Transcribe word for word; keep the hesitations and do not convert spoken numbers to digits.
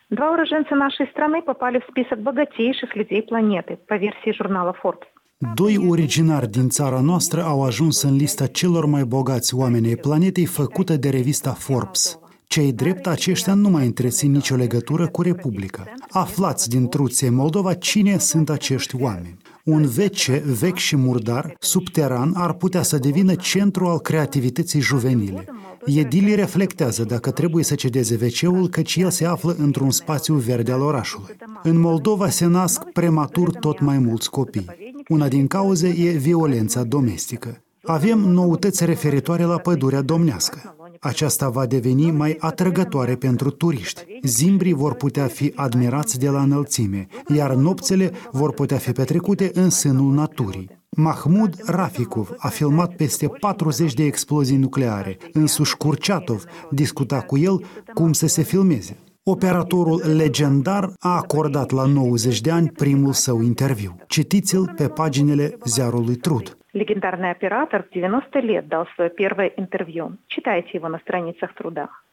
Два уроженца нашей страны попали в список богатейших людей планеты, по версии журнала Forbes. Doi originari din țara noastră au ajuns în lista celor mai bogați oameni ai planetei făcută de revista Forbes. Cei drept, aceștia nu mai întrețin nicio legătură cu Republica. Aflați din Truțe Moldova cine sunt acești oameni. Un V C vechi și murdar, subteran, ar putea să devină centru al creativității juvenile. Edilii reflectează dacă trebuie să cedeze V C-ul, căci el se află într-un spațiu verde al orașului. În Moldova se nasc prematur tot mai mulți copii. Una din cauze e violența domestică. Avem noutăți referitoare la pădurea domnească. Aceasta va deveni mai atrăgătoare pentru turiști. Zimbrii vor putea fi admirați de la înălțime, iar nopțile vor putea fi petrecute în sânul naturii. Mahmud Rafikov a filmat peste patruzeci de explozii nucleare. Însuși Kurchatov discuta cu el cum să se filmeze. Operatorul legendar a acordat la nouăzeci de ani primul său interviu. Citiți-l pe paginile ziarului Trud. Легендарный оператор в девяносто лет дал свое первое интервью. Читайте его на страницах Труда.